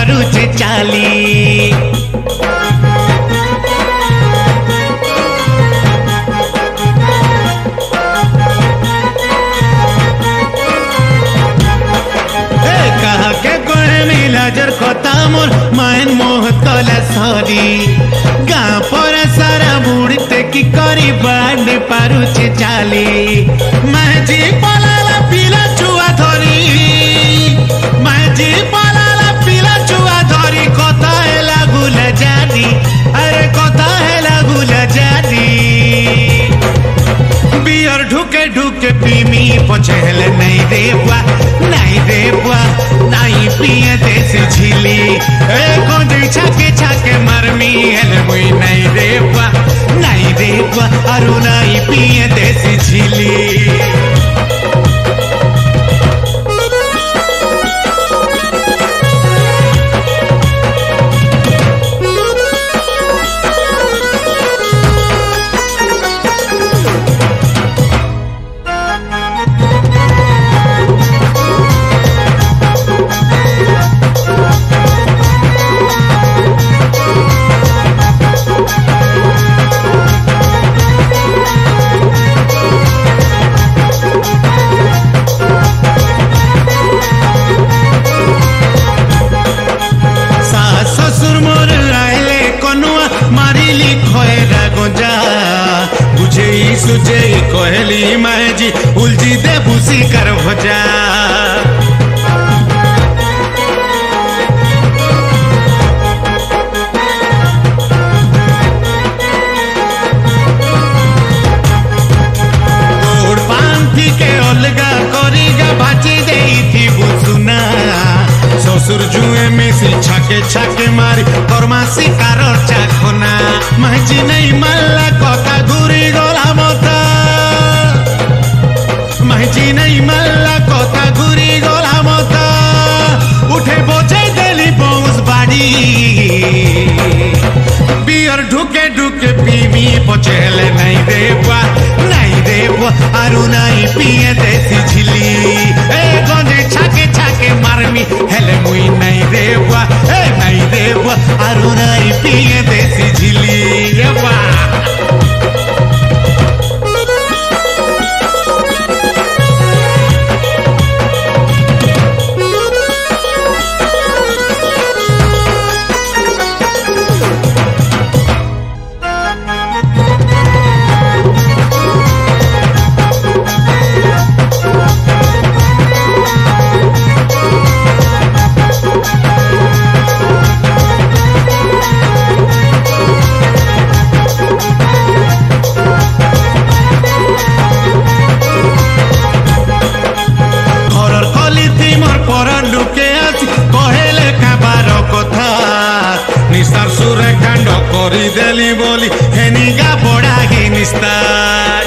पारुचे चाली कहा के कोहे मिलाजर कथा मोर मायन मोह तला सरी गाँ पर सारा बुड़ते की करी बाड़े पारुचे चाली माजी पलाला पिला चुआ धरी माजी पलाला पिला चुआ धरी कथा है लागुल जानी अरे कथा है लागुल जानी बियर ढुके ढुके पीमी पचहल नहीं देवा नहीं पिए देसी झिली कोंडी छाके छाके मरमी हेल मुई नहीं देवा अरु नहीं पिए देसी झिली सुजे कोहली माजी उलझी दे भूसी कर भजा गोड़ पांथी के अलगा करीगा भाजी दे थी बुसुना ससुर जुए में सी छाके छाके मारी और मासी कारो चाखोना माजी नहीं मल्ला कोता घुरी गोला मोता माजी नहीं मल्ला कोता घुरी गोला मोता उठे बोझे देली बोस बाड़ी बियर ढुके ढुके पीवी पचेले नहीं देवा अरु नहीं पिए देसी झिली गंजे छाके छाके मारमी हेले मुई नहीं देवा अरु नहीं पिए देसी झिली निस्तार सुरे कांड करी देली बोली हेनिगा बड़ा गे निस्तार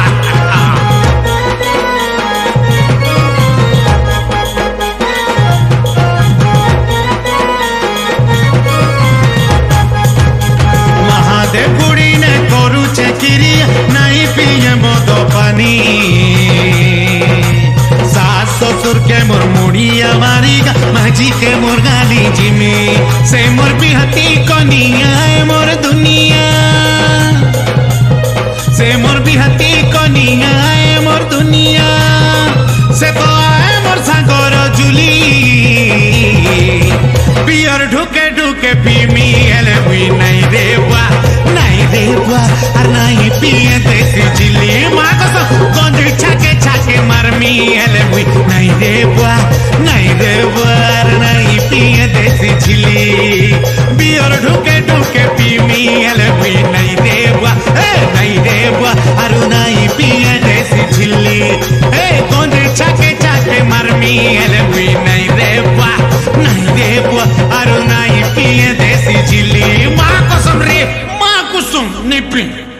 महादेव गुड़ी ने करूचे क्रिया नहीं पिए मद पानी ससुर के मोर मुड़िया मारीगा माजी के मोर गाली जिमी से मोर बिहती कनिया है मोर दुनिया से मोर बिहती कनिया है मोर दुनिया से तो आए मोर सागर जुली बियर ढुके ढुके पीमी हेले हुई नहीं देवा और नहीं पिए देसी झिली माँ कसम गंजी छाके छाके मरमी हेले हुई नहीं देवा और नहीं पिए देसी झिली बियर ढुके ढुके पीमी हेले हुई नहीं देवा और नहीं पिए देसी झिली गंजी छाके छाके मरमी हेले हुई नहीं देवा और नहीं पिए देसी झिली माँ कसम रे माँ कुसुम निपी